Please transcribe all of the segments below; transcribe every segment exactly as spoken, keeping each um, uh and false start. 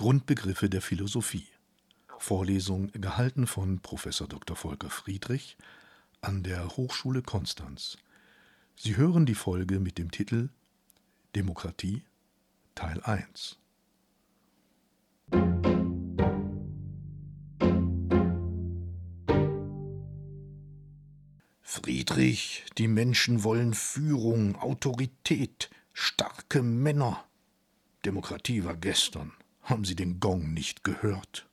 Grundbegriffe der Philosophie. Vorlesung gehalten von Professor Doktor Volker Friedrich an der Hochschule Konstanz. Sie hören die Folge mit dem Titel Demokratie Teil eins. Friedrich, die Menschen wollen Führung, Autorität, starke Männer. Demokratie war gestern. Haben Sie den Gong nicht gehört?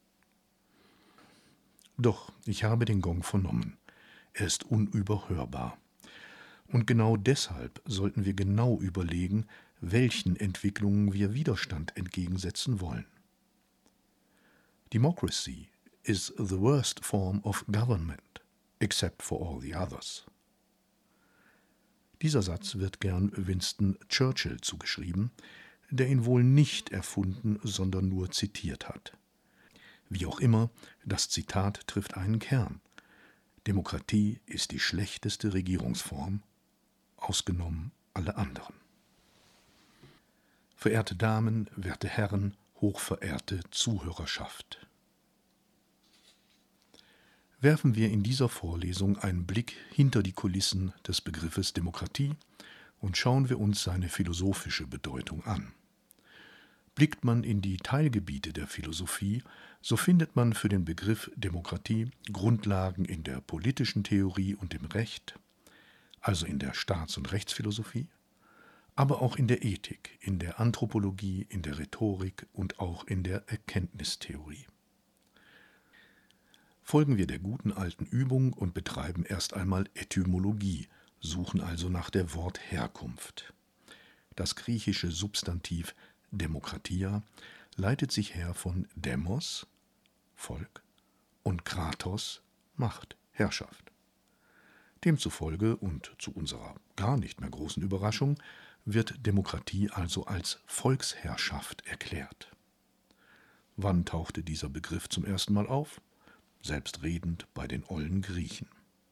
Doch, ich habe den Gong vernommen. Er ist unüberhörbar. Und genau deshalb sollten wir genau überlegen, welchen Entwicklungen wir Widerstand entgegensetzen wollen. Democracy is the worst form of government, except for all the others. Dieser Satz wird gern Winston Churchill zugeschrieben, der ihn wohl nicht erfunden, sondern nur zitiert hat. Wie auch immer, das Zitat trifft einen Kern. Demokratie ist die schlechteste Regierungsform, ausgenommen alle anderen. Verehrte Damen, werte Herren, hochverehrte Zuhörerschaft. Werfen wir in dieser Vorlesung einen Blick hinter die Kulissen des Begriffes Demokratie und schauen wir uns seine philosophische Bedeutung an. Blickt man in die Teilgebiete der Philosophie, so findet man für den Begriff Demokratie Grundlagen in der politischen Theorie und im Recht, also in der Staats- und Rechtsphilosophie, aber auch in der Ethik, in der Anthropologie, in der Rhetorik und auch in der Erkenntnistheorie. Folgen wir der guten alten Übung und betreiben erst einmal Etymologie, suchen also nach der Wortherkunft. Das griechische Substantiv Demokratia leitet sich her von Demos, Volk, und Kratos, Macht, Herrschaft. Demzufolge und zu unserer gar nicht mehr großen Überraschung wird Demokratie also als Volksherrschaft erklärt. Wann tauchte dieser Begriff zum ersten Mal auf? Selbstredend bei den ollen Griechen.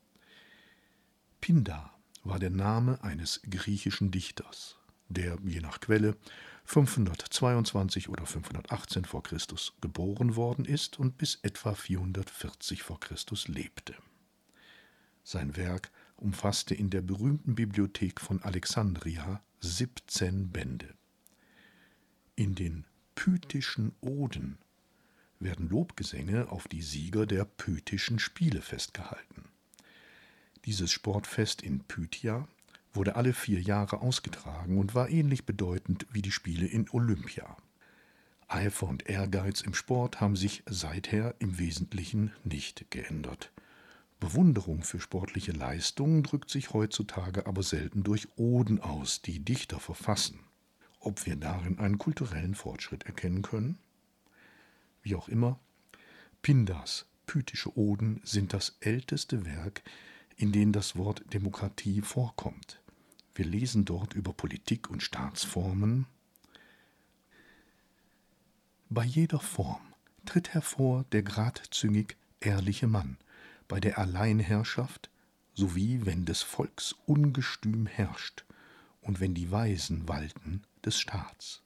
Pindar war der Name eines griechischen Dichters, der, je nach Quelle, fünfhundertzweiundzwanzig oder fünfhundertachtzehn vor Christus geboren worden ist und bis etwa vierhundertvierzig vor Christus lebte. Sein Werk umfasste in der berühmten Bibliothek von Alexandria siebzehn Bände. In den pythischen Oden werden Lobgesänge auf die Sieger der Pythischen Spiele festgehalten. Dieses Sportfest in Pythia wurde alle vier Jahre ausgetragen und war ähnlich bedeutend wie die Spiele in Olympia. Eifer und Ehrgeiz im Sport haben sich seither im Wesentlichen nicht geändert. Bewunderung für sportliche Leistungen drückt sich heutzutage aber selten durch Oden aus, die Dichter verfassen. Ob wir darin einen kulturellen Fortschritt erkennen können? Wie auch immer, Pindars pythische Oden sind das älteste Werk, in dem das Wort Demokratie vorkommt. Wir lesen dort über Politik und Staatsformen. Bei jeder Form tritt hervor der gradzügig ehrliche Mann, bei der Alleinherrschaft sowie wenn des Volks Ungestüm herrscht und wenn die Weisen walten des Staats.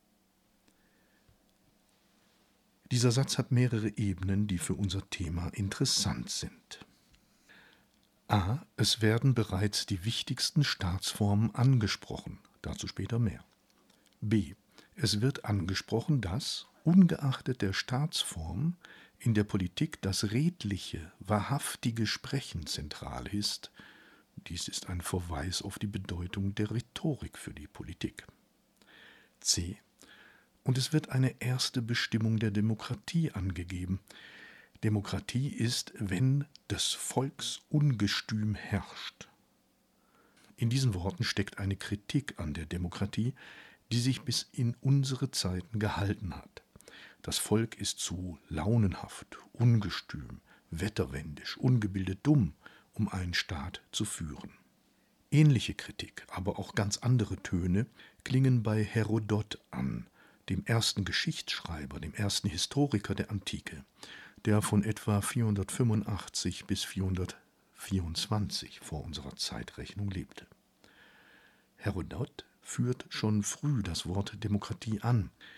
Dieser Satz hat mehrere Ebenen, die für unser Thema interessant sind. A. Es werden bereits die wichtigsten Staatsformen angesprochen, dazu später mehr. B. Es wird angesprochen, dass, ungeachtet der Staatsform, in der Politik das redliche, wahrhaftige Sprechen zentral ist. Dies ist ein Verweis auf die Bedeutung der Rhetorik für die Politik. C. Und es wird eine erste Bestimmung der Demokratie angegeben. Demokratie ist, wenn des Volks Ungestüm herrscht. In diesen Worten steckt eine Kritik an der Demokratie, die sich bis in unsere Zeiten gehalten hat. Das Volk ist zu launenhaft, ungestüm, wetterwendisch, ungebildet, dumm, um einen Staat zu führen. Ähnliche Kritik, aber auch ganz andere Töne klingen bei Herodot an, dem ersten Geschichtsschreiber, dem ersten Historiker der Antike, der von etwa vierhundertfünfundachtzig bis vierhundertvierundzwanzig vor unserer Zeitrechnung lebte. Herodot führt schon früh das Wort Demokratie an.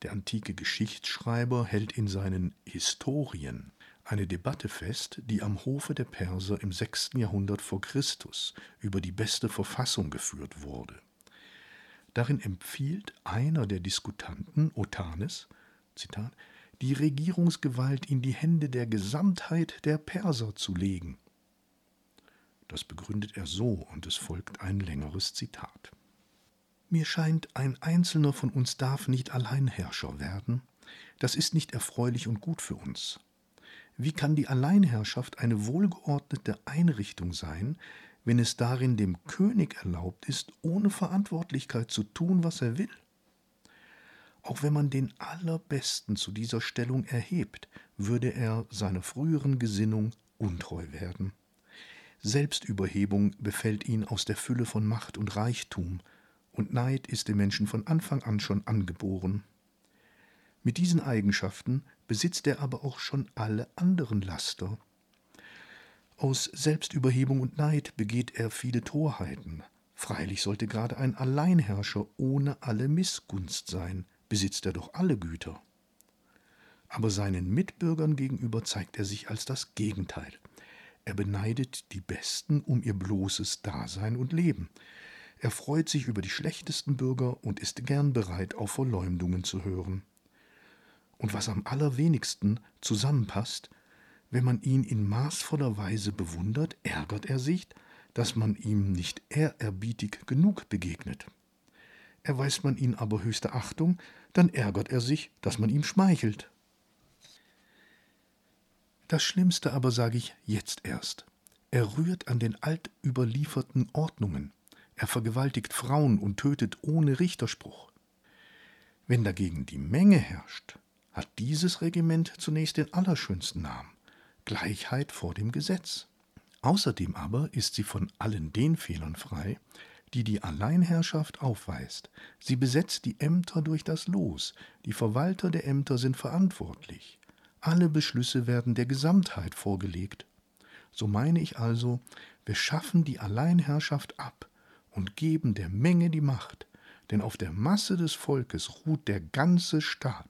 Der antike Geschichtsschreiber hält in seinen Historien eine Debatte fest, die am Hofe der Perser im sechsten Jahrhundert vor Christus über die beste Verfassung geführt wurde. Darin empfiehlt einer der Diskutanten, Otanes, Zitat, die Regierungsgewalt in die Hände der Gesamtheit der Perser zu legen. Das begründet er so, und es folgt ein längeres Zitat. Mir scheint, ein Einzelner von uns darf nicht Alleinherrscher werden. Das ist nicht erfreulich und gut für uns. Wie kann die Alleinherrschaft eine wohlgeordnete Einrichtung sein, wenn es darin dem König erlaubt ist, ohne Verantwortlichkeit zu tun, was er will? Auch wenn man den Allerbesten zu dieser Stellung erhebt, würde er seiner früheren Gesinnung untreu werden. Selbstüberhebung befällt ihn aus der Fülle von Macht und Reichtum, und Neid ist dem Menschen von Anfang an schon angeboren. Mit diesen Eigenschaften besitzt er aber auch schon alle anderen Laster. Aus Selbstüberhebung und Neid begeht er viele Torheiten. Freilich sollte gerade ein Alleinherrscher ohne alle Missgunst sein, besitzt er doch alle Güter. Aber seinen Mitbürgern gegenüber zeigt er sich als das Gegenteil. Er beneidet die Besten um ihr bloßes Dasein und Leben. Er freut sich über die schlechtesten Bürger und ist gern bereit, auf Verleumdungen zu hören. Und was am allerwenigsten zusammenpasst, wenn man ihn in maßvoller Weise bewundert, ärgert er sich, dass man ihm nicht ehrerbietig genug begegnet. Erweist man ihn aber höchste Achtung, dann ärgert er sich, dass man ihm schmeichelt. Das Schlimmste aber sage ich jetzt erst. Er rührt an den altüberlieferten Ordnungen. Er vergewaltigt Frauen und tötet ohne Richterspruch. Wenn dagegen die Menge herrscht, hat dieses Regiment zunächst den allerschönsten Namen: Gleichheit vor dem Gesetz. Außerdem aber ist sie von allen den Fehlern frei, die die Alleinherrschaft aufweist. Sie besetzt die Ämter durch das Los. Die Verwalter der Ämter sind verantwortlich. Alle Beschlüsse werden der Gesamtheit vorgelegt. So meine ich also, wir schaffen die Alleinherrschaft ab und geben der Menge die Macht, denn auf der Masse des Volkes ruht der ganze Staat.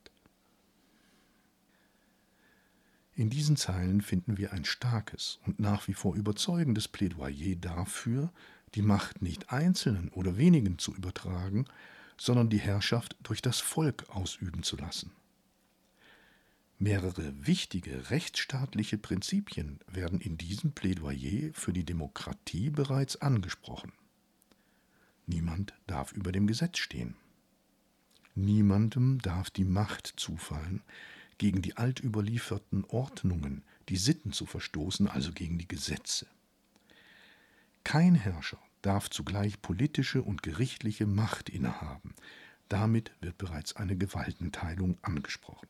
In diesen Zeilen finden wir ein starkes und nach wie vor überzeugendes Plädoyer dafür, die Macht nicht Einzelnen oder wenigen zu übertragen, sondern die Herrschaft durch das Volk ausüben zu lassen. Mehrere wichtige rechtsstaatliche Prinzipien werden in diesem Plädoyer für die Demokratie bereits angesprochen. Niemand darf über dem Gesetz stehen. Niemandem darf die Macht zufallen, gegen die altüberlieferten Ordnungen, die Sitten zu verstoßen, also gegen die Gesetze. Kein Herrscher darf zugleich politische und gerichtliche Macht innehaben. Damit wird bereits eine Gewaltenteilung angesprochen.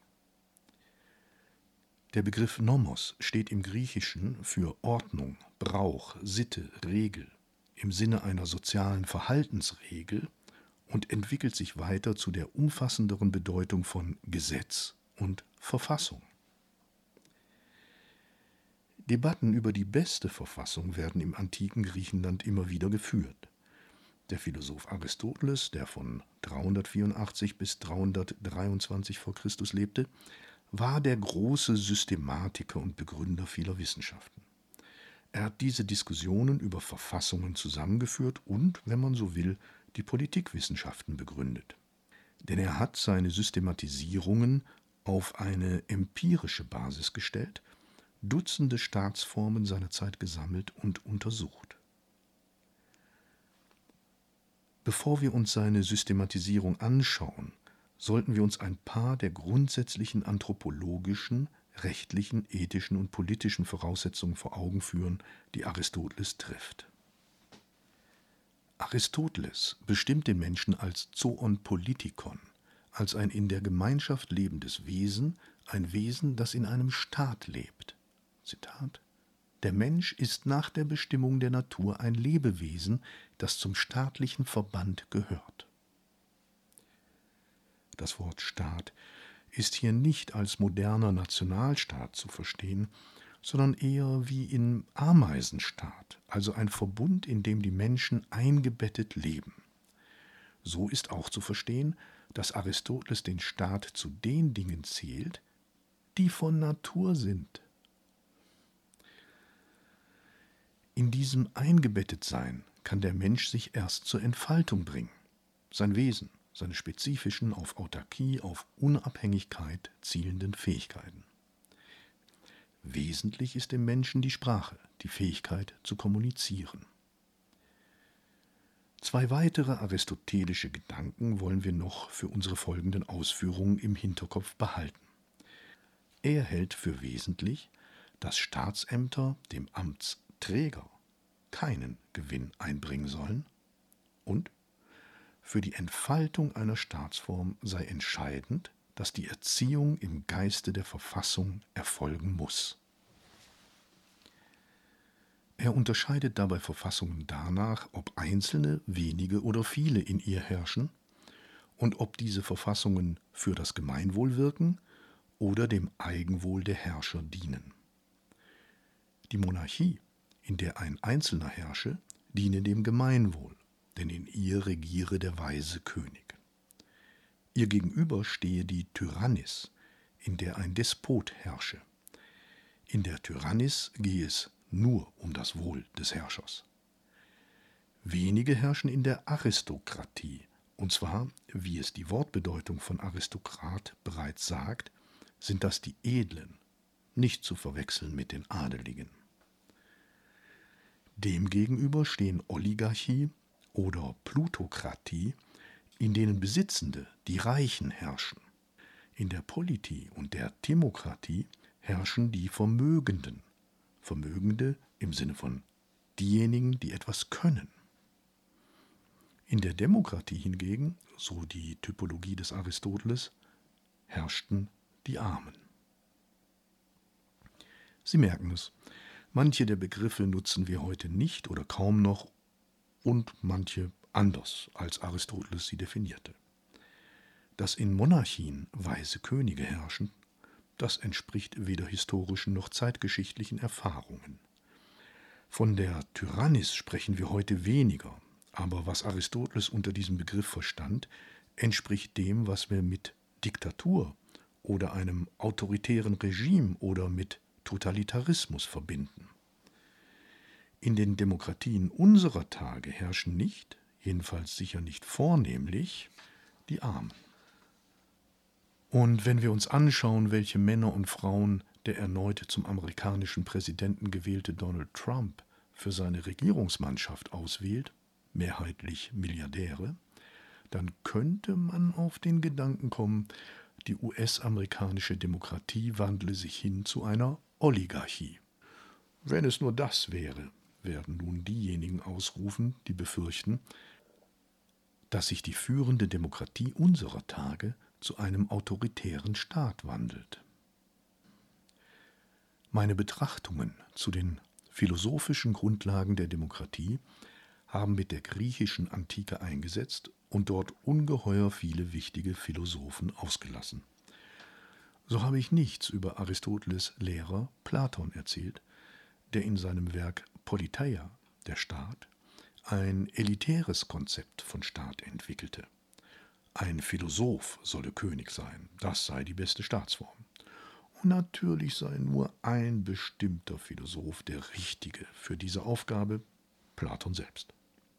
Der Begriff Nomos steht im Griechischen für Ordnung, Brauch, Sitte, Regel im Sinne einer sozialen Verhaltensregel und entwickelt sich weiter zu der umfassenderen Bedeutung von Gesetz und Verfassung. Debatten über die beste Verfassung werden im antiken Griechenland immer wieder geführt. Der Philosoph Aristoteles, der von dreihundertvierundachtzig bis dreihundertdreiundzwanzig vor Christus lebte, war der große Systematiker und Begründer vieler Wissenschaften. Er hat diese Diskussionen über Verfassungen zusammengeführt und, wenn man so will, die Politikwissenschaften begründet. Denn er hat seine Systematisierungen auf eine empirische Basis gestellt, Dutzende Staatsformen seiner Zeit gesammelt und untersucht. Bevor wir uns seine Systematisierung anschauen, sollten wir uns ein paar der grundsätzlichen anthropologischen, rechtlichen, ethischen und politischen Voraussetzungen vor Augen führen, die Aristoteles trifft. Aristoteles bestimmt den Menschen als Zoon Politikon, als ein in der Gemeinschaft lebendes Wesen, ein Wesen, das in einem Staat lebt. Zitat: Der Mensch ist nach der Bestimmung der Natur ein Lebewesen, das zum staatlichen Verband gehört. Das Wort Staat ist hier nicht als moderner Nationalstaat zu verstehen, sondern eher wie im Ameisenstaat, also ein Verbund, in dem die Menschen eingebettet leben. So ist auch zu verstehen, dass Aristoteles den Staat zu den Dingen zählt, die von Natur sind. In diesem Eingebettetsein kann der Mensch sich erst zur Entfaltung bringen, sein Wesen, seine spezifischen, auf Autarkie, auf Unabhängigkeit zielenden Fähigkeiten. Wesentlich ist im Menschen die Sprache, die Fähigkeit zu kommunizieren. Zwei weitere aristotelische Gedanken wollen wir noch für unsere folgenden Ausführungen im Hinterkopf behalten. Er hält für wesentlich, dass Staatsämter dem Amtsträger keinen Gewinn einbringen sollen und für die Entfaltung einer Staatsform sei entscheidend, dass die Erziehung im Geiste der Verfassung erfolgen muss. Er unterscheidet dabei Verfassungen danach, ob einzelne, wenige oder viele in ihr herrschen und ob diese Verfassungen für das Gemeinwohl wirken oder dem Eigenwohl der Herrscher dienen. Die Monarchie, in der ein Einzelner herrsche, diene dem Gemeinwohl, denn in ihr regiere der weise König. Ihr gegenüber stehe die Tyrannis, in der ein Despot herrsche. In der Tyrannis gehe es nur um das Wohl des Herrschers. Wenige herrschen in der Aristokratie, und zwar, wie es die Wortbedeutung von Aristokrat bereits sagt, sind das die Edlen, nicht zu verwechseln mit den Adeligen. Demgegenüber stehen Oligarchie oder Plutokratie, in denen Besitzende, die Reichen, herrschen. In der Politie und der Timokratie herrschen die Vermögenden, Vermögende im Sinne von diejenigen, die etwas können. In der Demokratie hingegen, so die Typologie des Aristoteles, herrschten die Armen. Sie merken es, manche der Begriffe nutzen wir heute nicht oder kaum noch und manche anders, als Aristoteles sie definierte. Dass in Monarchien weise Könige herrschen, das entspricht weder historischen noch zeitgeschichtlichen Erfahrungen. Von der Tyrannis sprechen wir heute weniger, aber was Aristoteles unter diesem Begriff verstand, entspricht dem, was wir mit Diktatur oder einem autoritären Regime oder mit Totalitarismus verbinden. In den Demokratien unserer Tage herrschen nicht, jedenfalls sicher nicht vornehmlich, die Armen. Und wenn wir uns anschauen, welche Männer und Frauen der erneut zum amerikanischen Präsidenten gewählte Donald Trump für seine Regierungsmannschaft auswählt, mehrheitlich Milliardäre, dann könnte man auf den Gedanken kommen, die U S-amerikanische Demokratie wandle sich hin zu einer Oligarchie. Wenn es nur das wäre, werden nun diejenigen ausrufen, die befürchten, dass sich die führende Demokratie unserer Tage zu einem autoritären Staat wandelt. Meine Betrachtungen zu den philosophischen Grundlagen der Demokratie haben mit der griechischen Antike eingesetzt und dort ungeheuer viele wichtige Philosophen ausgelassen. So habe ich nichts über Aristoteles Lehrer Platon erzählt, der in seinem Werk Politeia, der Staat, ein elitäres Konzept von Staat entwickelte. Ein Philosoph solle König sein, das sei die beste Staatsform. Und natürlich sei nur ein bestimmter Philosoph der Richtige für diese Aufgabe, Platon selbst.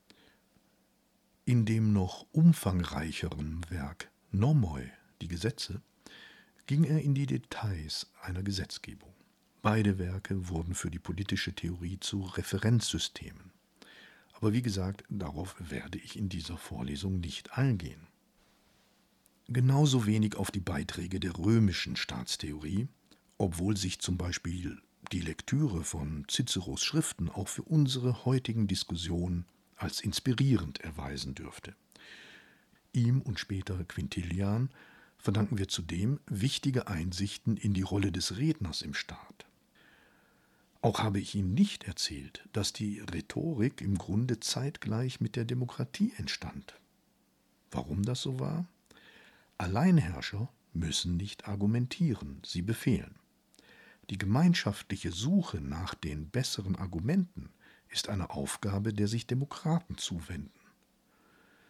In dem noch umfangreicheren Werk Nomoi, die Gesetze, ging er in die Details einer Gesetzgebung. Beide Werke wurden für die politische Theorie zu Referenzsystemen. Aber wie gesagt, darauf werde ich in dieser Vorlesung nicht eingehen. Genauso wenig auf die Beiträge der römischen Staatstheorie, obwohl sich zum Beispiel die Lektüre von Ciceros Schriften auch für unsere heutigen Diskussionen als inspirierend erweisen dürfte. Ihm und später Quintilian verdanken wir zudem wichtige Einsichten in die Rolle des Redners im Staat. Auch habe ich Ihnen nicht erzählt, dass die Rhetorik im Grunde zeitgleich mit der Demokratie entstand. Warum das so war? Alleinherrscher müssen nicht argumentieren, sie befehlen. Die gemeinschaftliche Suche nach den besseren Argumenten ist eine Aufgabe, der sich Demokraten zuwenden.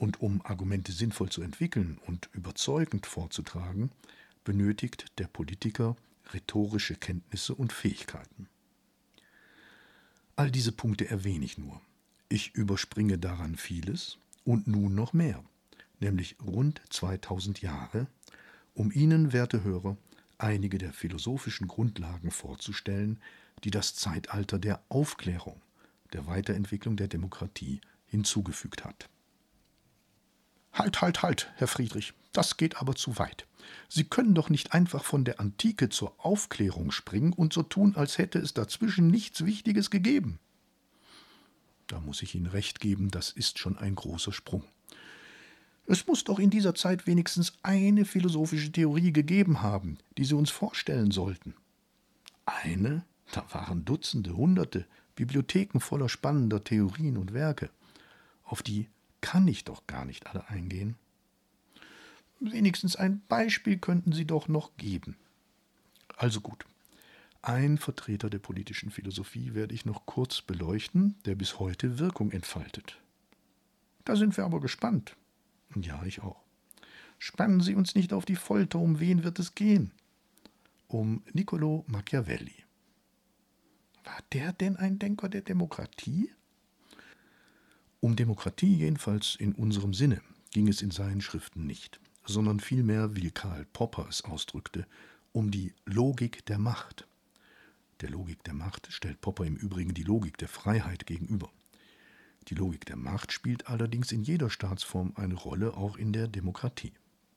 Und um Argumente sinnvoll zu entwickeln und überzeugend vorzutragen, benötigt der Politiker rhetorische Kenntnisse und Fähigkeiten. All diese Punkte erwähne ich nur. Ich überspringe daran vieles und nun noch mehr, nämlich rund zweitausend Jahre, um Ihnen, werte Hörer, einige der philosophischen Grundlagen vorzustellen, die das Zeitalter der Aufklärung, der Weiterentwicklung der Demokratie hinzugefügt hat. Halt, halt, halt, Herr Friedrich, das geht aber zu weit. Sie können doch nicht einfach von der Antike zur Aufklärung springen und so tun, als hätte es dazwischen nichts Wichtiges gegeben. Da muss ich Ihnen recht geben, das ist schon ein großer Sprung. Es muss doch in dieser Zeit wenigstens eine philosophische Theorie gegeben haben, die Sie uns vorstellen sollten. Eine? Da waren Dutzende, Hunderte, Bibliotheken voller spannender Theorien und Werke. Auf die kann ich doch gar nicht alle eingehen. Wenigstens ein Beispiel könnten Sie doch noch geben. Also gut. Ein Vertreter der politischen Philosophie werde ich noch kurz beleuchten, der bis heute Wirkung entfaltet. Da sind wir aber gespannt. Ja, ich auch. Spannen Sie uns nicht auf die Folter, um wen wird es gehen? Um Niccolò Machiavelli. War der denn ein Denker der Demokratie? Um Demokratie jedenfalls in unserem Sinne ging es in seinen Schriften nicht, sondern vielmehr, wie Karl Popper es ausdrückte, um die Logik der Macht. Der Logik der Macht stellt Popper im Übrigen die Logik der Freiheit gegenüber. Die Logik der Macht spielt allerdings in jeder Staatsform eine Rolle, auch in der Demokratie.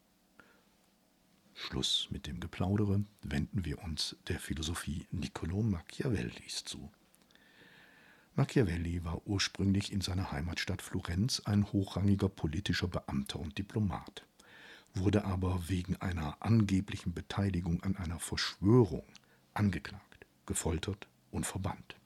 Schluss mit dem Geplaudere, wenden wir uns der Philosophie Niccolò Machiavellis zu. Machiavelli war ursprünglich in seiner Heimatstadt Florenz ein hochrangiger politischer Beamter und Diplomat, wurde aber wegen einer angeblichen Beteiligung an einer Verschwörung angeklagt, gefoltert und verbannt.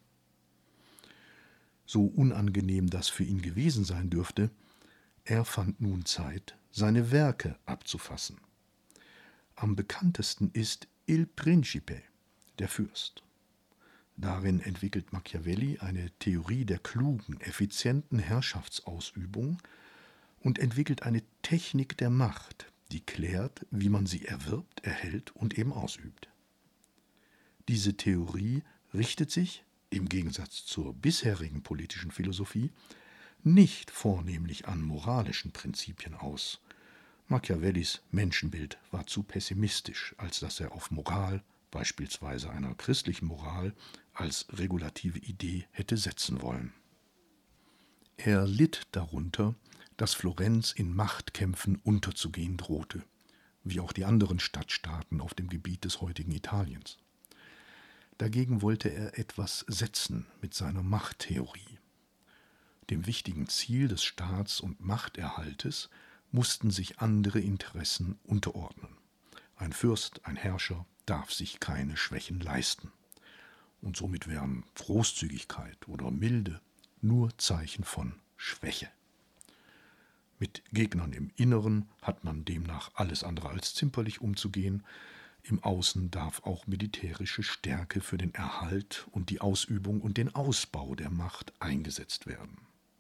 So unangenehm das für ihn gewesen sein dürfte, er fand nun Zeit, seine Werke abzufassen. Am bekanntesten ist Il Principe, der Fürst. Darin entwickelt Machiavelli eine Theorie der klugen, effizienten Herrschaftsausübung und entwickelt eine Technik der Macht, die klärt, wie man sie erwirbt, erhält und eben ausübt. Diese Theorie richtet sich, im Gegensatz zur bisherigen politischen Philosophie, nicht vornehmlich an moralischen Prinzipien aus. Machiavellis Menschenbild war zu pessimistisch, als dass er auf Moral, beispielsweise einer christlichen Moral, als regulative Idee hätte setzen wollen. Er litt darunter, dass Florenz in Machtkämpfen unterzugehen drohte, wie auch die anderen Stadtstaaten auf dem Gebiet des heutigen Italiens. Dagegen wollte er etwas setzen mit seiner Machttheorie. Dem wichtigen Ziel des Staats- und Machterhaltes mussten sich andere Interessen unterordnen. Ein Fürst, ein Herrscher darf sich keine Schwächen leisten. Und somit wären Großzügigkeit oder Milde nur Zeichen von Schwäche. Mit Gegnern im Inneren hat man demnach alles andere als zimperlich umzugehen. Im Außen darf auch militärische Stärke für den Erhalt und die Ausübung und den Ausbau der Macht eingesetzt werden.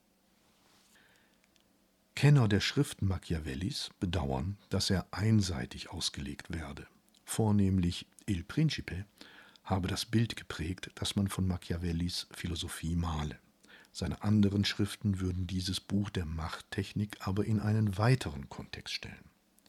Kenner der Schriften Machiavellis bedauern, dass er einseitig ausgelegt werde. Vornehmlich Il Principe habe das Bild geprägt, das man von Machiavellis Philosophie male. Seine anderen Schriften würden dieses Buch der Machttechnik aber in einen weiteren Kontext stellen.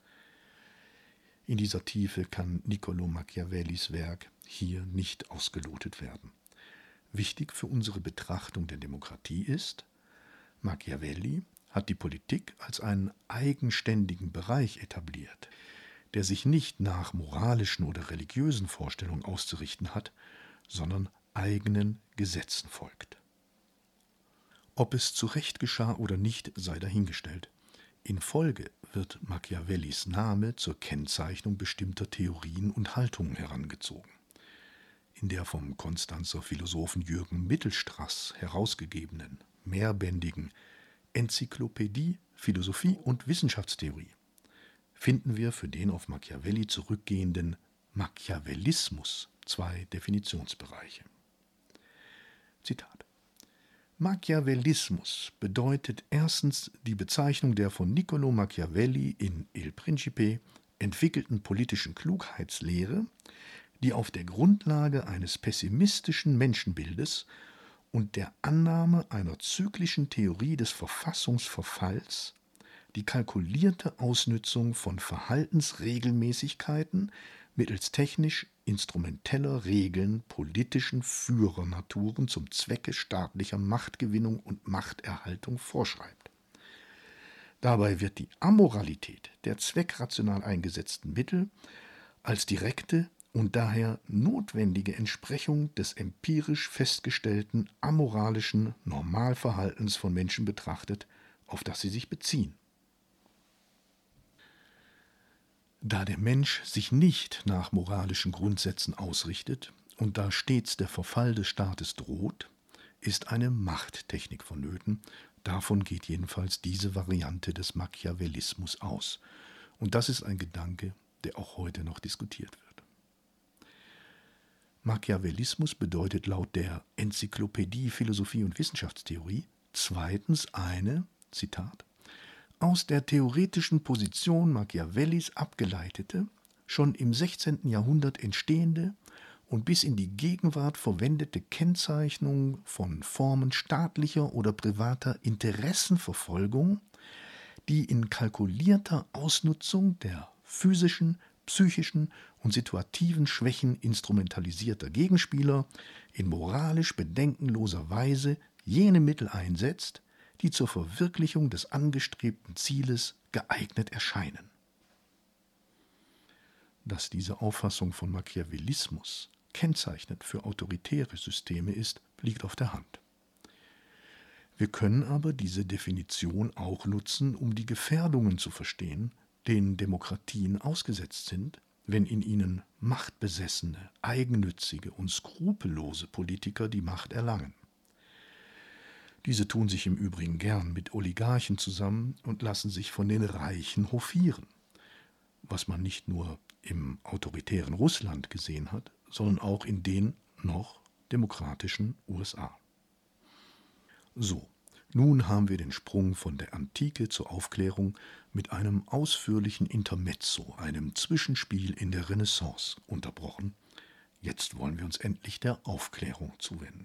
In dieser Tiefe kann Niccolò Machiavellis Werk hier nicht ausgelotet werden. Wichtig für unsere Betrachtung der Demokratie ist, Machiavelli hat die Politik als einen eigenständigen Bereich etabliert, der sich nicht nach moralischen oder religiösen Vorstellungen auszurichten hat, sondern eigenen Gesetzen folgt. Ob es zu Recht geschah oder nicht, sei dahingestellt. In Folge wird Machiavellis Name zur Kennzeichnung bestimmter Theorien und Haltungen herangezogen. In der vom Konstanzer Philosophen Jürgen Mittelstraß herausgegebenen, mehrbändigen Enzyklopädie, Philosophie und Wissenschaftstheorie finden wir für den auf Machiavelli zurückgehenden Machiavellismus zwei Definitionsbereiche. Zitat: Machiavellismus bedeutet erstens die Bezeichnung der von Niccolò Machiavelli in Il Principe entwickelten politischen Klugheitslehre, die auf der Grundlage eines pessimistischen Menschenbildes und der Annahme einer zyklischen Theorie des Verfassungsverfalls die kalkulierte Ausnützung von Verhaltensregelmäßigkeiten mittels technisch-instrumenteller Regeln politischen Führernaturen zum Zwecke staatlicher Machtgewinnung und Machterhaltung vorschreibt. Dabei wird die Amoralität der zweckrational eingesetzten Mittel als direkte und daher notwendige Entsprechung des empirisch festgestellten amoralischen Normalverhaltens von Menschen betrachtet, auf das sie sich beziehen. Da der Mensch sich nicht nach moralischen Grundsätzen ausrichtet und da stets der Verfall des Staates droht, ist eine Machttechnik vonnöten. Davon geht jedenfalls diese Variante des Machiavellismus aus. Und das ist ein Gedanke, der auch heute noch diskutiert wird. Machiavellismus bedeutet laut der Enzyklopädie Philosophie und Wissenschaftstheorie zweitens eine, Zitat, aus der theoretischen Position Machiavellis abgeleitete, schon im sechzehnten Jahrhundert entstehende und bis in die Gegenwart verwendete Kennzeichnung von Formen staatlicher oder privater Interessenverfolgung, die in kalkulierter Ausnutzung der physischen, psychischen und situativen Schwächen instrumentalisierter Gegenspieler in moralisch bedenkenloser Weise jene Mittel einsetzt, die zur Verwirklichung des angestrebten Zieles geeignet erscheinen. Dass diese Auffassung von Machiavellismus kennzeichnend für autoritäre Systeme ist, liegt auf der Hand. Wir können aber diese Definition auch nutzen, um die Gefährdungen zu verstehen, denen Demokratien ausgesetzt sind, wenn in ihnen machtbesessene, eigennützige und skrupellose Politiker die Macht erlangen. Diese tun sich im Übrigen gern mit Oligarchen zusammen und lassen sich von den Reichen hofieren, was man nicht nur im autoritären Russland gesehen hat, sondern auch in den noch demokratischen U S A. So, nun haben wir den Sprung von der Antike zur Aufklärung mit einem ausführlichen Intermezzo, einem Zwischenspiel in der Renaissance, unterbrochen. Jetzt wollen wir uns endlich der Aufklärung zuwenden.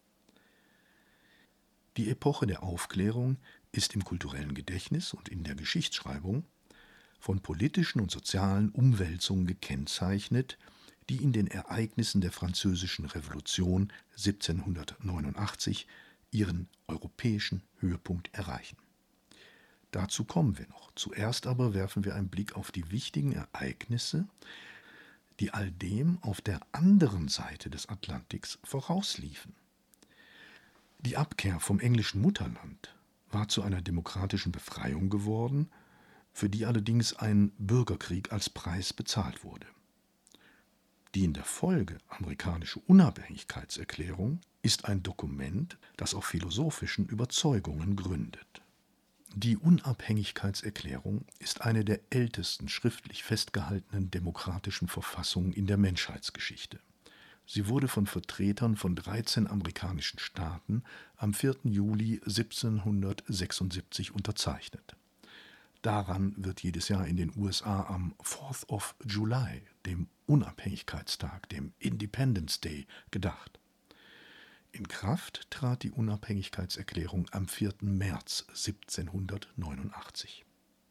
Die Epoche der Aufklärung ist im kulturellen Gedächtnis und in der Geschichtsschreibung von politischen und sozialen Umwälzungen gekennzeichnet, die in den Ereignissen der Französischen Revolution siebzehnhundertneunundachtzig ihren europäischen Höhepunkt erreichen. Dazu kommen wir noch. Zuerst aber werfen wir einen Blick auf die wichtigen Ereignisse, die all dem auf der anderen Seite des Atlantiks vorausliefen. Die Abkehr vom englischen Mutterland war zu einer demokratischen Befreiung geworden, für die allerdings ein Bürgerkrieg als Preis bezahlt wurde. Die in der Folge amerikanische Unabhängigkeitserklärung ist ein Dokument, das auf philosophischen Überzeugungen gründet. Die Unabhängigkeitserklärung ist eine der ältesten schriftlich festgehaltenen demokratischen Verfassungen in der Menschheitsgeschichte. Sie wurde von Vertretern von dreizehn amerikanischen Staaten am vierten Juli siebzehnhundertsechsundsiebzig unterzeichnet. Daran wird jedes Jahr in den U S A am fourth of July, dem Unabhängigkeitstag, dem Independence Day, gedacht. In Kraft trat die Unabhängigkeitserklärung am vierten März siebzehnhundertneunundachtzig.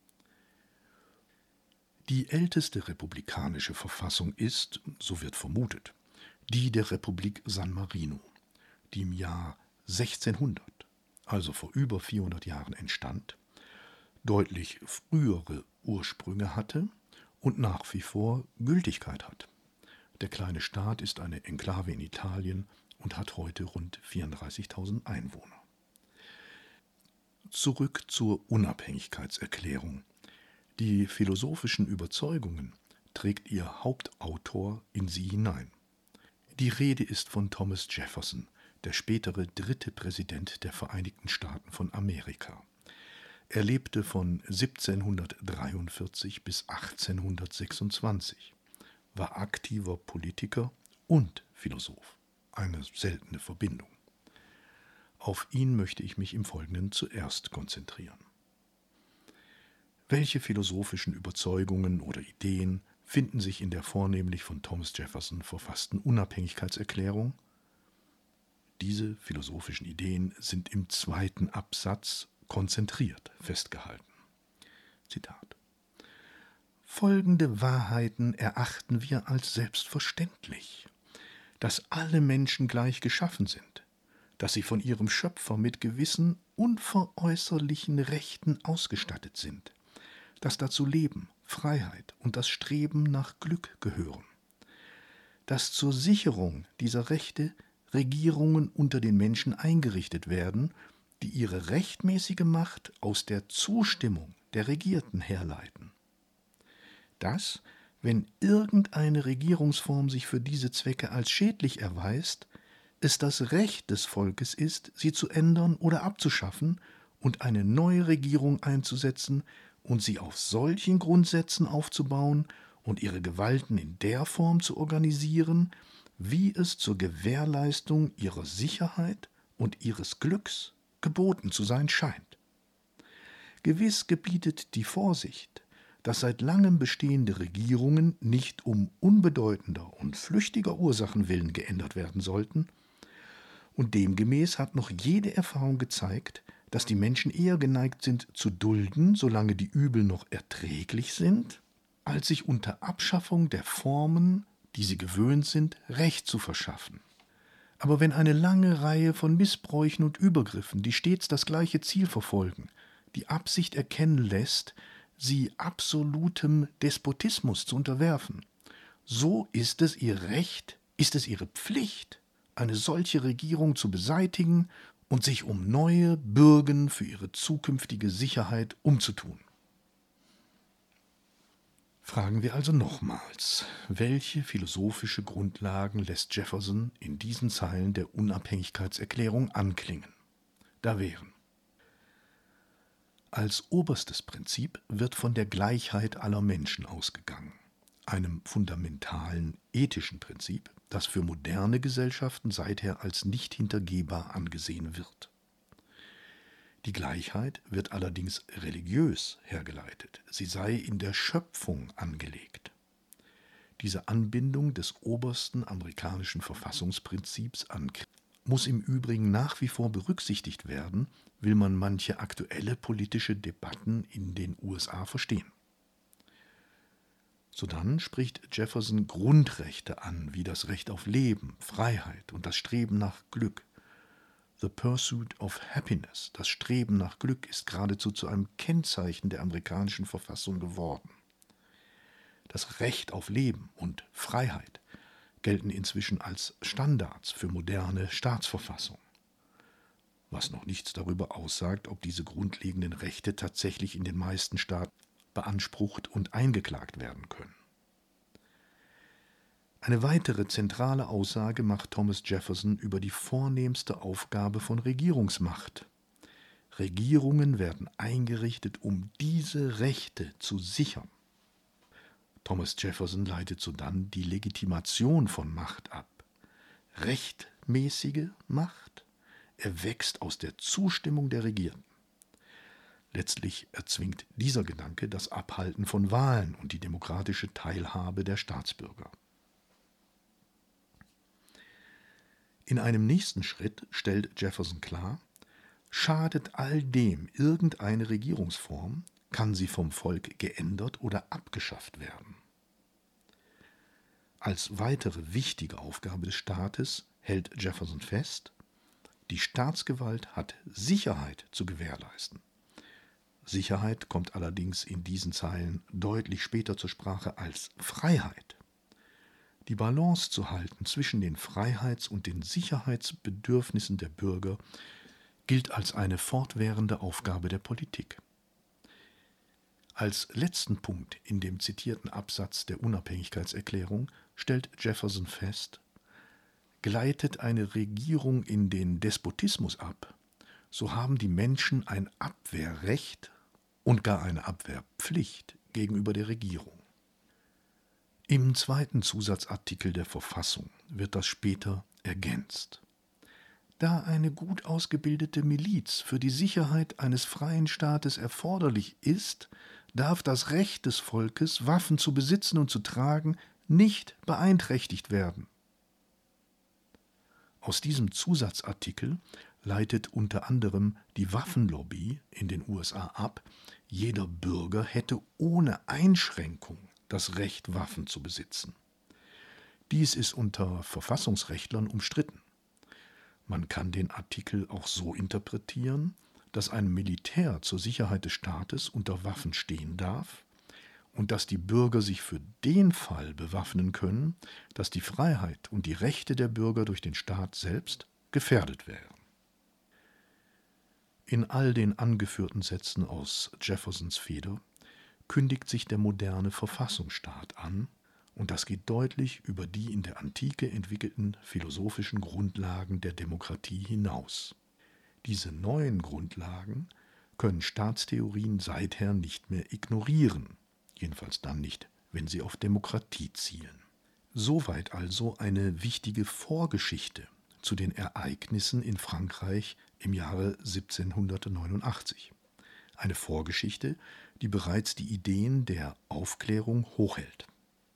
Die älteste republikanische Verfassung ist, so wird vermutet, die der Republik San Marino, die im Jahr sechzehnhundert, also vor über vierhundert Jahren entstand, deutlich frühere Ursprünge hatte und nach wie vor Gültigkeit hat. Der kleine Staat ist eine Enklave in Italien und hat heute rund vierunddreißigtausend Einwohner. Zurück zur Unabhängigkeitserklärung. Die philosophischen Überzeugungen trägt ihr Hauptautor in sie hinein. Die Rede ist von Thomas Jefferson, der spätere dritte Präsident der Vereinigten Staaten von Amerika. Er lebte von siebzehnhundertdreiundvierzig bis achtzehnhundertsechsundzwanzig, war aktiver Politiker und Philosoph, eine seltene Verbindung. Auf ihn möchte ich mich im Folgenden zuerst konzentrieren. Welche philosophischen Überzeugungen oder Ideen finden sich in der vornehmlich von Thomas Jefferson verfassten Unabhängigkeitserklärung? Diese philosophischen Ideen sind im zweiten Absatz konzentriert festgehalten. Zitat: Folgende Wahrheiten erachten wir als selbstverständlich: Dass alle Menschen gleich geschaffen sind, dass sie von ihrem Schöpfer mit gewissen unveräußerlichen Rechten ausgestattet sind, dass dazu Leben, Freiheit und das Streben nach Glück gehören, dass zur Sicherung dieser Rechte Regierungen unter den Menschen eingerichtet werden, die ihre rechtmäßige Macht aus der Zustimmung der Regierten herleiten, dass, wenn irgendeine Regierungsform sich für diese Zwecke als schädlich erweist, es das Recht des Volkes ist, sie zu ändern oder abzuschaffen und eine neue Regierung einzusetzen und sie auf solchen Grundsätzen aufzubauen und ihre Gewalten in der Form zu organisieren, wie es zur Gewährleistung ihrer Sicherheit und ihres Glücks geboten zu sein scheint. Gewiss gebietet die Vorsicht, dass seit langem bestehende Regierungen nicht um unbedeutender und flüchtiger Ursachen willen geändert werden sollten, und demgemäß hat noch jede Erfahrung gezeigt, dass die Menschen eher geneigt sind zu dulden, solange die Übel noch erträglich sind, als sich unter Abschaffung der Formen, die sie gewöhnt sind, Recht zu verschaffen. Aber wenn eine lange Reihe von Missbräuchen und Übergriffen, die stets das gleiche Ziel verfolgen, die Absicht erkennen lässt, sie absolutem Despotismus zu unterwerfen, so ist es ihr Recht, ist es ihre Pflicht, eine solche Regierung zu beseitigen und sich um neue Bürgen für ihre zukünftige Sicherheit umzutun. Fragen wir also nochmals, welche philosophische Grundlagen lässt Jefferson in diesen Zeilen der Unabhängigkeitserklärung anklingen? Da wären: Als oberstes Prinzip wird von der Gleichheit aller Menschen ausgegangen, einem fundamentalen ethischen Prinzip, das für moderne Gesellschaften seither als nicht hintergehbar angesehen wird. Die Gleichheit wird allerdings religiös hergeleitet, sie sei in der Schöpfung angelegt. Diese Anbindung des obersten amerikanischen Verfassungsprinzips an Christus muss im Übrigen nach wie vor berücksichtigt werden, will man manche aktuelle politische Debatten in den U S A verstehen. Sodann spricht Jefferson Grundrechte an, wie das Recht auf Leben, Freiheit und das Streben nach Glück. The pursuit of happiness, das Streben nach Glück, ist geradezu zu einem Kennzeichen der amerikanischen Verfassung geworden. Das Recht auf Leben und Freiheit gelten inzwischen als Standards für moderne Staatsverfassungen, was noch nichts darüber aussagt, ob diese grundlegenden Rechte tatsächlich in den meisten Staaten beansprucht und eingeklagt werden können. Eine weitere zentrale Aussage macht Thomas Jefferson über die vornehmste Aufgabe von Regierungsmacht. Regierungen werden eingerichtet, um diese Rechte zu sichern. Thomas Jefferson leitet sodann die Legitimation von Macht ab. Rechtmäßige Macht erwächst aus der Zustimmung der Regierten. Letztlich erzwingt dieser Gedanke das Abhalten von Wahlen und die demokratische Teilhabe der Staatsbürger. In einem nächsten Schritt stellt Jefferson klar, schadet all dem irgendeine Regierungsform, kann sie vom Volk geändert oder abgeschafft werden. Als weitere wichtige Aufgabe des Staates hält Jefferson fest, die Staatsgewalt hat Sicherheit zu gewährleisten. Sicherheit kommt allerdings in diesen Zeilen deutlich später zur Sprache als Freiheit. Die Balance zu halten zwischen den Freiheits- und den Sicherheitsbedürfnissen der Bürger gilt als eine fortwährende Aufgabe der Politik. Als letzten Punkt in dem zitierten Absatz der Unabhängigkeitserklärung stellt Jefferson fest, gleitet eine Regierung in den Despotismus ab, so haben die Menschen ein Abwehrrecht und gar eine Abwehrpflicht gegenüber der Regierung. Im zweiten Zusatzartikel der Verfassung wird das später ergänzt. Da eine gut ausgebildete Miliz für die Sicherheit eines freien Staates erforderlich ist, darf das Recht des Volkes, Waffen zu besitzen und zu tragen, nicht beeinträchtigt werden. Aus diesem Zusatzartikel leitet unter anderem die Waffenlobby in den U S A ab, jeder Bürger hätte ohne Einschränkung das Recht, Waffen zu besitzen. Dies ist unter Verfassungsrechtlern umstritten. Man kann den Artikel auch so interpretieren, dass ein Militär zur Sicherheit des Staates unter Waffen stehen darf und dass die Bürger sich für den Fall bewaffnen können, dass die Freiheit und die Rechte der Bürger durch den Staat selbst gefährdet wären. In all den angeführten Sätzen aus Jeffersons Feder kündigt sich der moderne Verfassungsstaat an, und das geht deutlich über die in der Antike entwickelten philosophischen Grundlagen der Demokratie hinaus. Diese neuen Grundlagen können Staatstheorien seither nicht mehr ignorieren, jedenfalls dann nicht, wenn sie auf Demokratie zielen. Soweit also eine wichtige Vorgeschichte zu den Ereignissen in Frankreich im Jahre siebzehnhundertneunundachtzig. Eine Vorgeschichte, die bereits die Ideen der Aufklärung hochhält.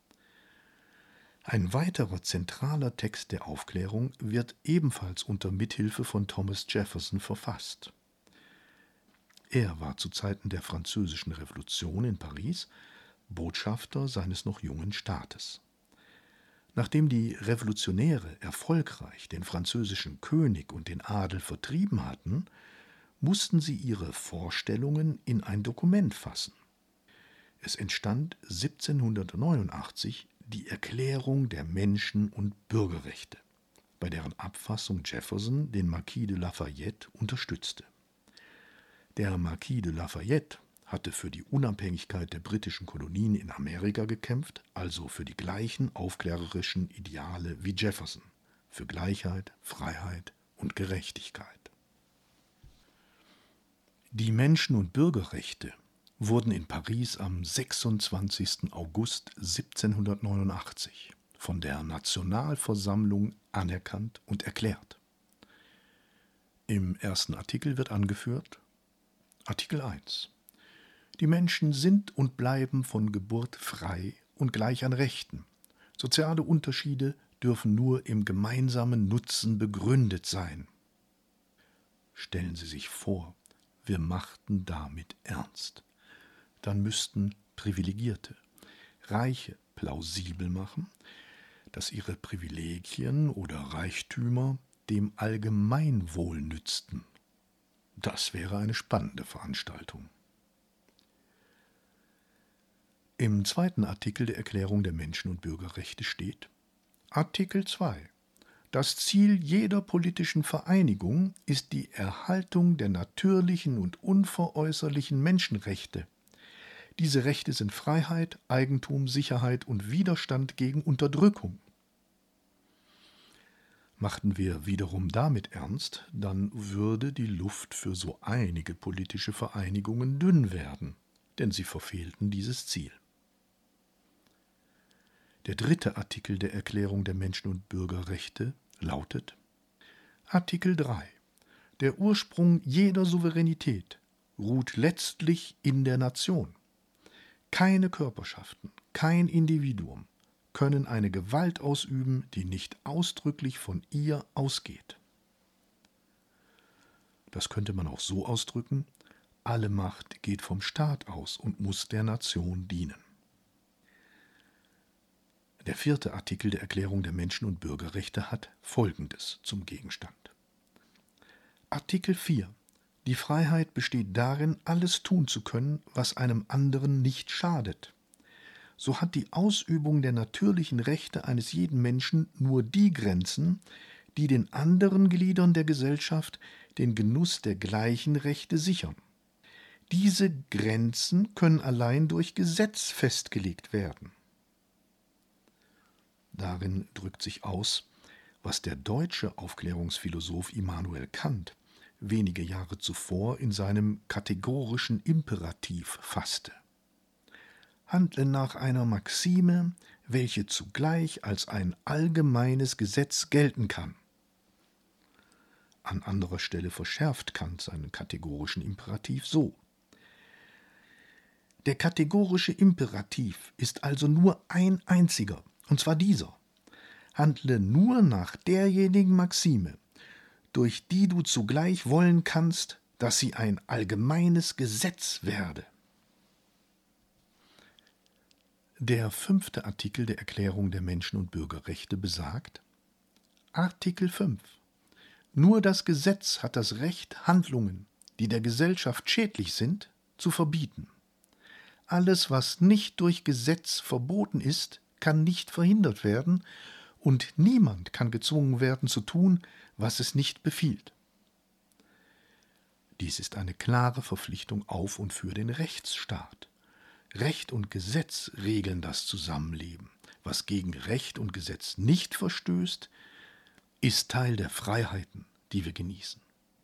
Ein weiterer zentraler Text der Aufklärung wird ebenfalls unter Mithilfe von Thomas Jefferson verfasst. Er war zu Zeiten der Französischen Revolution in Paris Botschafter seines noch jungen Staates. Nachdem die Revolutionäre erfolgreich den französischen König und den Adel vertrieben hatten, mussten sie ihre Vorstellungen in ein Dokument fassen. Es entstand siebzehnhundertneunundachtzig die Erklärung der Menschen- und Bürgerrechte, bei deren Abfassung Jefferson den Marquis de Lafayette unterstützte. Der Marquis de Lafayette hatte für die Unabhängigkeit der britischen Kolonien in Amerika gekämpft, also für die gleichen aufklärerischen Ideale wie Jefferson, für Gleichheit, Freiheit und Gerechtigkeit. Die Menschen- und Bürgerrechte wurden in Paris am sechsundzwanzigsten August siebzehnhundertneunundachtzig von der Nationalversammlung anerkannt und erklärt. Im ersten Artikel wird angeführt: Artikel eins. Die Menschen sind und bleiben von Geburt frei und gleich an Rechten. Soziale Unterschiede dürfen nur im gemeinsamen Nutzen begründet sein. Stellen Sie sich vor, wir machten damit ernst. Dann müssten Privilegierte, Reiche plausibel machen, dass ihre Privilegien oder Reichtümer dem Allgemeinwohl nützten. Das wäre eine spannende Veranstaltung. Im zweiten Artikel der Erklärung der Menschen- und Bürgerrechte steht: Artikel zwei. Das Ziel jeder politischen Vereinigung ist die Erhaltung der natürlichen und unveräußerlichen Menschenrechte. Diese Rechte sind Freiheit, Eigentum, Sicherheit und Widerstand gegen Unterdrückung. Machten wir wiederum damit ernst, dann würde die Luft für so einige politische Vereinigungen dünn werden, denn sie verfehlten dieses Ziel. Der dritte Artikel der Erklärung der Menschen- und Bürgerrechte lautet: Artikel drei. Der Ursprung jeder Souveränität ruht letztlich in der Nation. Keine Körperschaften, kein Individuum können eine Gewalt ausüben, die nicht ausdrücklich von ihr ausgeht. Das könnte man auch so ausdrücken: Alle Macht geht vom Staat aus und muss der Nation dienen. Der vierte Artikel der Erklärung der Menschen- und Bürgerrechte hat Folgendes zum Gegenstand. Artikel vier. Die Freiheit besteht darin, alles tun zu können, was einem anderen nicht schadet. So hat die Ausübung der natürlichen Rechte eines jeden Menschen nur die Grenzen, die den anderen Gliedern der Gesellschaft den Genuss der gleichen Rechte sichern. Diese Grenzen können allein durch Gesetz festgelegt werden. Darin drückt sich aus, was der deutsche Aufklärungsphilosoph Immanuel Kant wenige Jahre zuvor in seinem kategorischen Imperativ fasste: Handle nach einer Maxime, welche zugleich als ein allgemeines Gesetz gelten kann. An anderer Stelle verschärft Kant seinen kategorischen Imperativ so: Der kategorische Imperativ ist also nur ein einziger, und zwar dieser: Handle nur nach derjenigen Maxime, durch die du zugleich wollen kannst, dass sie ein allgemeines Gesetz werde. Der fünfte Artikel der Erklärung der Menschen- und Bürgerrechte besagt: Artikel fünf. Nur das Gesetz hat das Recht, Handlungen, die der Gesellschaft schädlich sind, zu verbieten. Alles, was nicht durch Gesetz verboten ist, kann nicht verhindert werden, und niemand kann gezwungen werden zu tun, was es nicht befiehlt. Dies ist eine klare Verpflichtung auf und für den Rechtsstaat. Recht und Gesetz regeln das Zusammenleben. Was gegen Recht und Gesetz nicht verstößt, ist Teil der Freiheiten, die wir genießen.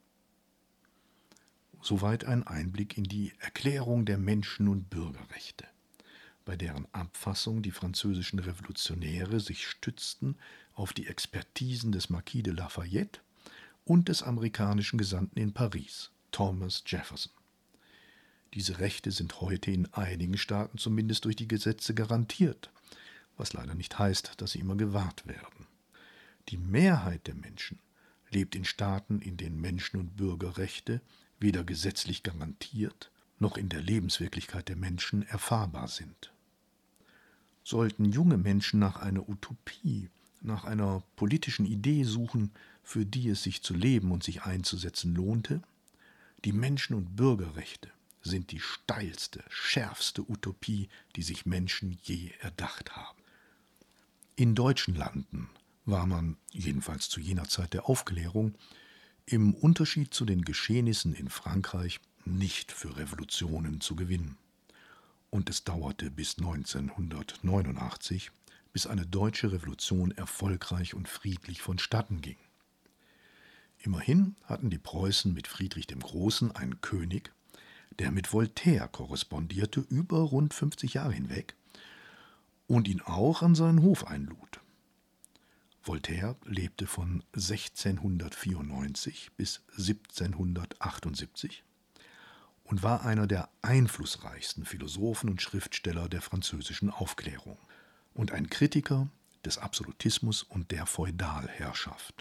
Soweit ein Einblick in die Erklärung der Menschen- und Bürgerrechte, bei deren Abfassung die französischen Revolutionäre sich stützten auf die Expertisen des Marquis de Lafayette und des amerikanischen Gesandten in Paris, Thomas Jefferson. Diese Rechte sind heute in einigen Staaten zumindest durch die Gesetze garantiert, was leider nicht heißt, dass sie immer gewahrt werden. Die Mehrheit der Menschen lebt in Staaten, in denen Menschen- und Bürgerrechte weder gesetzlich garantiert noch in der Lebenswirklichkeit der Menschen erfahrbar sind. Sollten junge Menschen nach einer Utopie, nach einer politischen Idee suchen, für die es sich zu leben und sich einzusetzen lohnte? Die Menschen- und Bürgerrechte sind die steilste, schärfste Utopie, die sich Menschen je erdacht haben. In deutschen Landen war man, jedenfalls zu jener Zeit der Aufklärung, im Unterschied zu den Geschehnissen in Frankreich nicht für Revolutionen zu gewinnen. Und es dauerte bis neunzehnhundertneunundachtzig, bis eine deutsche Revolution erfolgreich und friedlich vonstatten ging. Immerhin hatten die Preußen mit Friedrich dem Großen einen König, der mit Voltaire korrespondierte über rund fünfzig Jahre hinweg und ihn auch an seinen Hof einlud. Voltaire lebte von sechzehnhundertvierundneunzig bis siebzehnhundertachtundsiebzig und war einer der einflussreichsten Philosophen und Schriftsteller der französischen Aufklärung und ein Kritiker des Absolutismus und der Feudalherrschaft.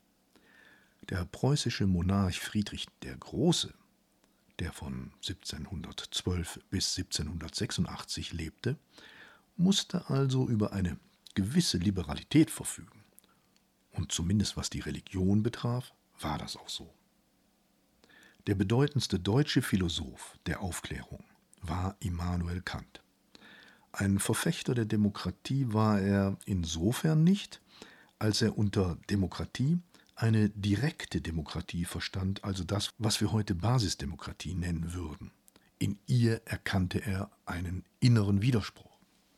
Der preußische Monarch Friedrich der Große, der von siebzehnhundertzwölf bis siebzehnhundertsechsundachtzig lebte, musste also über eine gewisse Liberalität verfügen. Und zumindest was die Religion betraf, war das auch so. Der bedeutendste deutsche Philosoph der Aufklärung war Immanuel Kant. Ein Verfechter der Demokratie war er insofern nicht, als er unter Demokratie eine direkte Demokratie verstand, also das, was wir heute Basisdemokratie nennen würden. In ihr erkannte er einen inneren Widerspruch.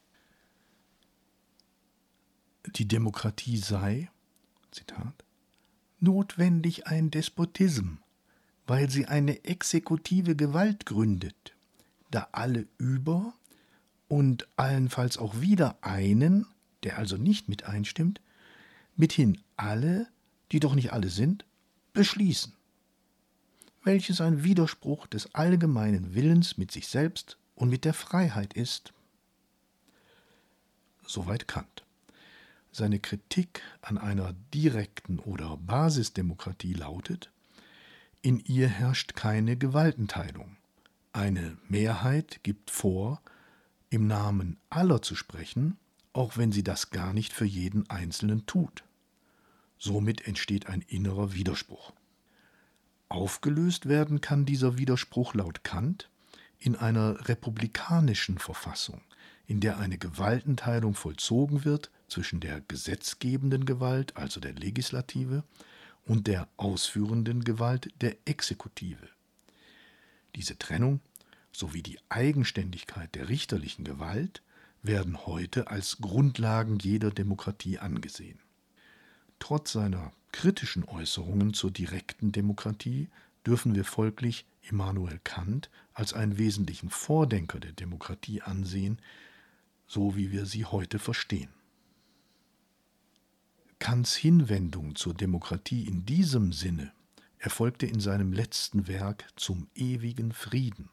Die Demokratie sei, Zitat, notwendig ein Despotism, weil sie eine exekutive Gewalt gründet, da alle über und allenfalls auch wider einen, der also nicht mit einstimmt, mithin alle, die doch nicht alle sind, beschließen, welches ein Widerspruch des allgemeinen Willens mit sich selbst und mit der Freiheit ist. Soweit Kant. Seine Kritik an einer direkten oder Basisdemokratie lautet: In ihr herrscht keine Gewaltenteilung. Eine Mehrheit gibt vor, im Namen aller zu sprechen, auch wenn sie das gar nicht für jeden Einzelnen tut. Somit entsteht ein innerer Widerspruch. Aufgelöst werden kann dieser Widerspruch laut Kant in einer republikanischen Verfassung, in der eine Gewaltenteilung vollzogen wird zwischen der gesetzgebenden Gewalt, also der Legislative, und der ausführenden Gewalt, der Exekutive. Diese Trennung sowie die Eigenständigkeit der richterlichen Gewalt werden heute als Grundlagen jeder Demokratie angesehen. Trotz seiner kritischen Äußerungen zur direkten Demokratie dürfen wir folglich Immanuel Kant als einen wesentlichen Vordenker der Demokratie ansehen, so wie wir sie heute verstehen. Kants Hinwendung zur Demokratie in diesem Sinne erfolgte in seinem letzten Werk Zum ewigen Frieden.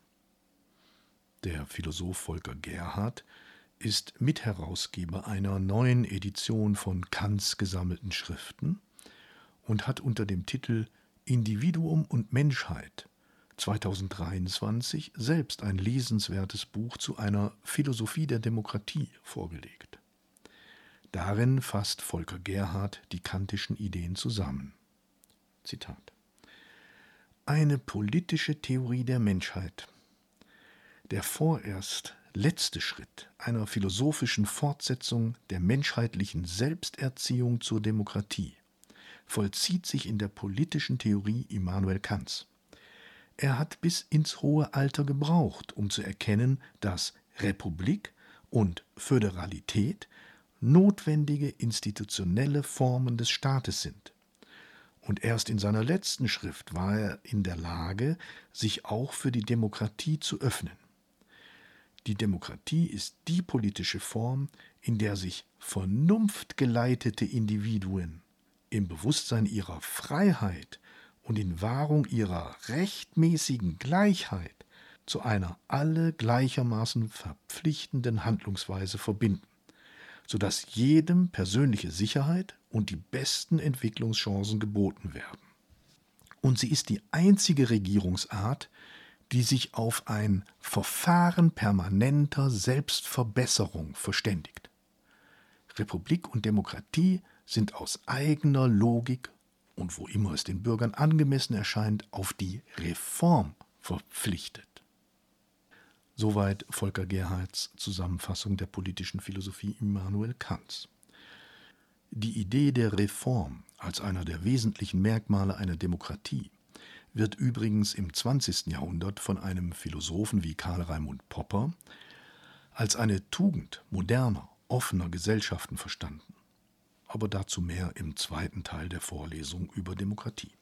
Der Philosoph Volker Gerhardt ist Mitherausgeber einer neuen Edition von Kants gesammelten Schriften und hat unter dem Titel Individuum und Menschheit zweitausenddreiundzwanzig selbst ein lesenswertes Buch zu einer Philosophie der Demokratie vorgelegt. Darin fasst Volker Gerhardt die kantischen Ideen zusammen. Zitat: Eine politische Theorie der Menschheit. Der vorerst letzte Schritt einer philosophischen Fortsetzung der menschheitlichen Selbsterziehung zur Demokratie vollzieht sich in der politischen Theorie Immanuel Kants. Er hat bis ins hohe Alter gebraucht, um zu erkennen, dass Republik und Föderalität notwendige institutionelle Formen des Staates sind. Und erst in seiner letzten Schrift war er in der Lage, sich auch für die Demokratie zu öffnen. Die Demokratie ist die politische Form, in der sich vernunftgeleitete Individuen im Bewusstsein ihrer Freiheit und in Wahrung ihrer rechtmäßigen Gleichheit zu einer alle gleichermaßen verpflichtenden Handlungsweise verbinden, sodass jedem persönliche Sicherheit und die besten Entwicklungschancen geboten werden. Und sie ist die einzige Regierungsart, die sich auf ein Verfahren permanenter Selbstverbesserung verständigt. Republik und Demokratie sind aus eigener Logik und wo immer es den Bürgern angemessen erscheint, auf die Reform verpflichtet. Soweit Volker Gerhardts Zusammenfassung der politischen Philosophie Immanuel Kants. Die Idee der Reform als einer der wesentlichen Merkmale einer Demokratie wird übrigens im zwanzigsten Jahrhundert von einem Philosophen wie Karl Raimund Popper als eine Tugend moderner, offener Gesellschaften verstanden. Aber dazu mehr im zweiten Teil der Vorlesung über Demokratie.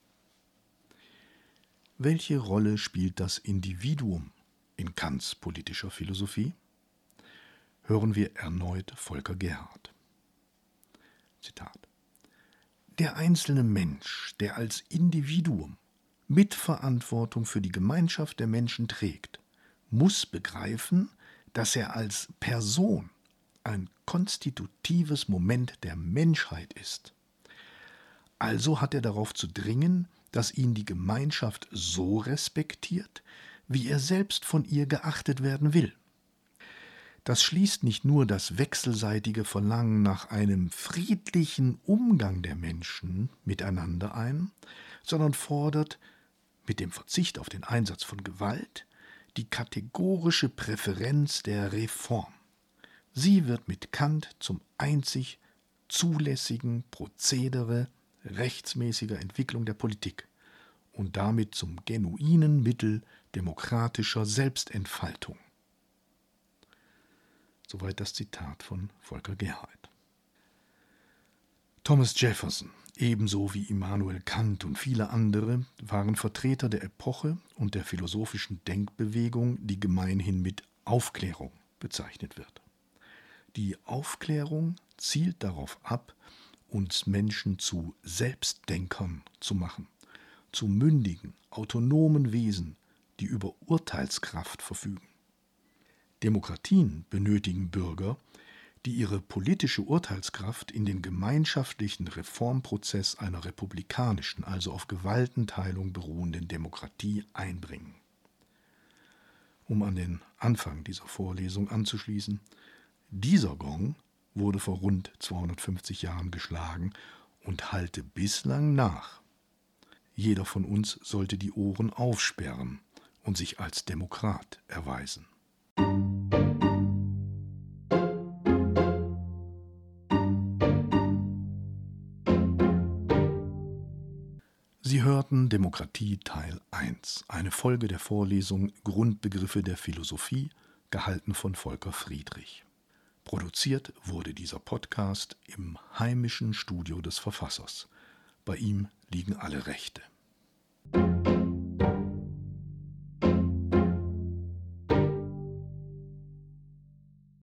Welche Rolle spielt das Individuum in Kants politischer Philosophie? Hören wir erneut Volker Gerhardt. Zitat: Der einzelne Mensch, der als Individuum Mitverantwortung für die Gemeinschaft der Menschen trägt, muss begreifen, dass er als Person ein konstitutives Moment der Menschheit ist. Also hat er darauf zu dringen, dass ihn die Gemeinschaft so respektiert, wie er selbst von ihr geachtet werden will. Das schließt nicht nur das wechselseitige Verlangen nach einem friedlichen Umgang der Menschen miteinander ein, sondern fordert mit dem Verzicht auf den Einsatz von Gewalt die kategorische Präferenz der Reform. Sie wird mit Kant zum einzig zulässigen Prozedere rechtsmäßiger Entwicklung der Politik und damit zum genuinen Mittel demokratischer Selbstentfaltung. Soweit das Zitat von Volker Gerhardt. Thomas Jefferson, ebenso wie Immanuel Kant und viele andere, waren Vertreter der Epoche und der philosophischen Denkbewegung, die gemeinhin mit Aufklärung bezeichnet wird. Die Aufklärung zielt darauf ab, uns Menschen zu Selbstdenkern zu machen, zu mündigen, autonomen Wesen, die über Urteilskraft verfügen. Demokratien benötigen Bürger, die ihre politische Urteilskraft in den gemeinschaftlichen Reformprozess einer republikanischen, also auf Gewaltenteilung beruhenden Demokratie einbringen. Um an den Anfang dieser Vorlesung anzuschließen: Dieser Gong wurde vor rund zweihundertfünfzig Jahren geschlagen und hallte bislang nach. Jeder von uns sollte die Ohren aufsperren und sich als Demokrat erweisen. Sie hörten Demokratie Teil eins, eine Folge der Vorlesung Grundbegriffe der Philosophie, gehalten von Volker Friedrich. Produziert wurde dieser Podcast im heimischen Studio des Verfassers. Bei ihm liegen alle Rechte.